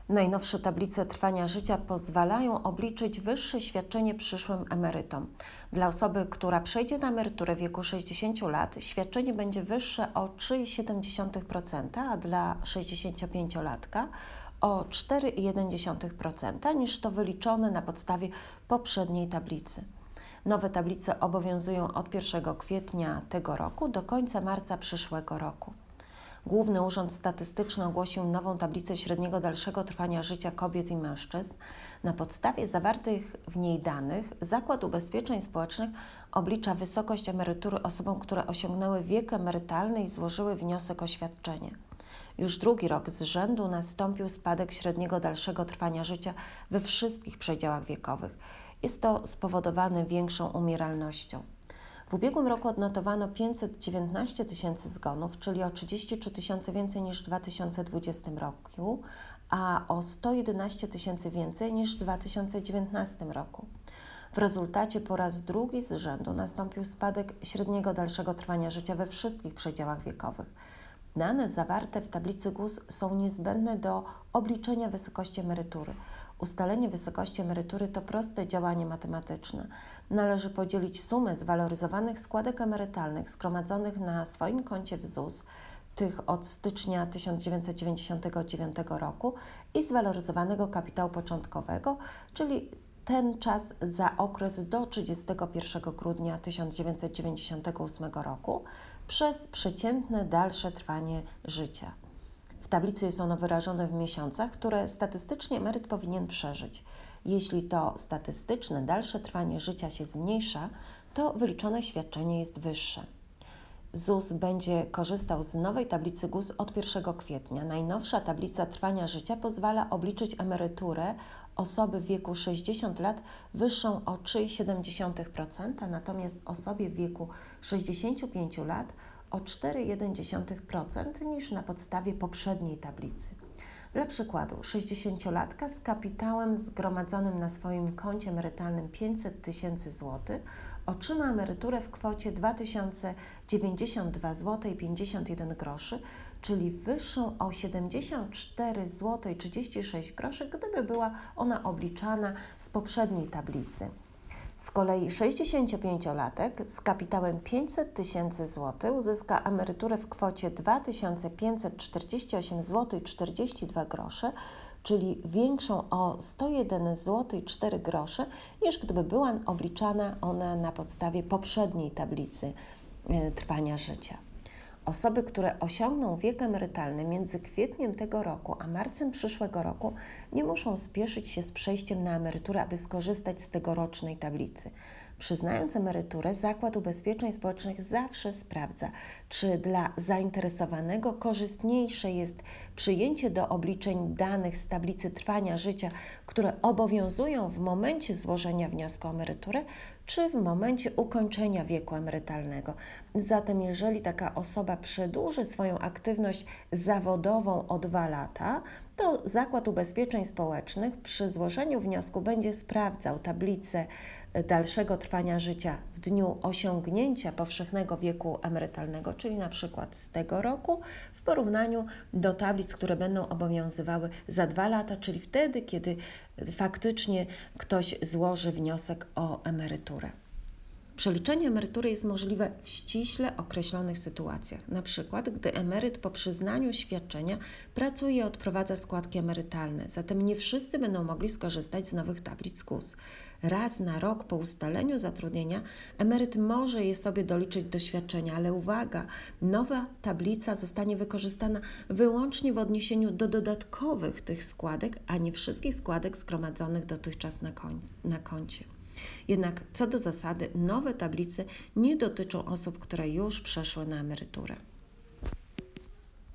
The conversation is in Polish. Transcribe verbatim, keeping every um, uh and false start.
Najnowsze tablice trwania życia pozwalają obliczyć wyższe świadczenie przyszłym emerytom. Dla osoby, która przejdzie na emeryturę w wieku sześćdziesięciu lat, świadczenie będzie wyższe o trzy przecinek siedem procent, a dla sześćdziesięciopięciolatka o cztery przecinek jeden procent niż to wyliczone na podstawie poprzedniej tablicy. Nowe tablice obowiązują od pierwszego kwietnia tego roku do końca marca przyszłego roku. Główny Urząd Statystyczny ogłosił nową tablicę średniego dalszego trwania życia kobiet i mężczyzn. Na podstawie zawartych w niej danych Zakład Ubezpieczeń Społecznych oblicza wysokość emerytury osobom, które osiągnęły wiek emerytalny i złożyły wniosek o świadczenie. Już drugi rok z rzędu nastąpił spadek średniego dalszego trwania życia we wszystkich przedziałach wiekowych. Jest to spowodowane większą umieralnością. W ubiegłym roku odnotowano pięćset dziewiętnaście tysięcy zgonów, czyli o trzydzieści trzy tysiące więcej niż w dwa tysiące dwudziestym roku, a o sto jedenaście tysięcy więcej niż w dwa tysiące dziewiętnastym roku. W rezultacie po raz drugi z rzędu nastąpił spadek średniego dalszego trwania życia we wszystkich przedziałach wiekowych. Dane zawarte w tablicy G U S są niezbędne do obliczenia wysokości emerytury. Ustalenie wysokości emerytury to proste działanie matematyczne. Należy podzielić sumę zwaloryzowanych składek emerytalnych zgromadzonych na swoim koncie w Z U S, tych od stycznia tysiąc dziewięćset dziewięćdziesiątego dziewiątego roku i zwaloryzowanego kapitału początkowego, czyli ten czas za okres do trzydziestego pierwszego grudnia tysiąc dziewięćset dziewięćdziesiątego ósmego roku przez przeciętne dalsze trwanie życia. W tablicy jest ono wyrażone w miesiącach, które statystycznie emeryt powinien przeżyć. Jeśli to statystyczne dalsze trwanie życia się zmniejsza, to wyliczone świadczenie jest wyższe. Z U S będzie korzystał z nowej tablicy G U S od pierwszego kwietnia. Najnowsza tablica trwania życia pozwala obliczyć emeryturę osoby w wieku sześćdziesięciu lat wyższą o trzy przecinek siedem procent, natomiast osobie w wieku sześćdziesięciu pięciu lat o cztery przecinek jeden procent niż na podstawie poprzedniej tablicy. Dla przykładu, sześćdziesięciolatka z kapitałem zgromadzonym na swoim koncie emerytalnym pięćset tysięcy złotych otrzyma emeryturę w kwocie dwa tysiące dziewięćdziesiąt dwa złote i pięćdziesiąt jeden groszy, czyli wyższą o siedemdziesiąt cztery złote i trzydzieści sześć groszy, gdyby była ona obliczana z poprzedniej tablicy. Z kolei sześćdziesięciopięciolatek z kapitałem pięćset tysięcy złotych uzyska emeryturę w kwocie dwa tysiące pięćset czterdzieści osiem złotych i czterdzieści dwa grosze, czyli większą o sto jeden złoty i cztery grosze, niż gdyby była obliczana ona na podstawie poprzedniej tablicy y, trwania życia. Osoby, które osiągną wiek emerytalny między kwietniem tego roku a marcem przyszłego roku, nie muszą spieszyć się z przejściem na emeryturę, aby skorzystać z tegorocznej tablicy. Przyznając emeryturę, Zakład Ubezpieczeń Społecznych zawsze sprawdza, czy dla zainteresowanego korzystniejsze jest przyjęcie do obliczeń danych z tablicy trwania życia, które obowiązują w momencie złożenia wniosku o emeryturę, czy w momencie ukończenia wieku emerytalnego. Zatem jeżeli taka osoba przedłuży swoją aktywność zawodową o dwa lata, to Zakład Ubezpieczeń Społecznych przy złożeniu wniosku będzie sprawdzał tablicę dalszego trwania życia w dniu osiągnięcia powszechnego wieku emerytalnego, czyli na przykład z tego roku, w porównaniu do tablic, które będą obowiązywały za dwa lata, czyli wtedy, kiedy faktycznie ktoś złoży wniosek o emeryturę. Przeliczenie emerytury jest możliwe w ściśle określonych sytuacjach, na przykład gdy emeryt po przyznaniu świadczenia pracuje i odprowadza składki emerytalne, zatem nie wszyscy będą mogli skorzystać z nowych tablic G U S. Raz na rok po ustaleniu zatrudnienia emeryt może je sobie doliczyć do świadczenia, ale uwaga, nowa tablica zostanie wykorzystana wyłącznie w odniesieniu do dodatkowych tych składek, a nie wszystkich składek zgromadzonych dotychczas na, koń, na koncie. Jednak co do zasady, nowe tablice nie dotyczą osób, które już przeszły na emeryturę.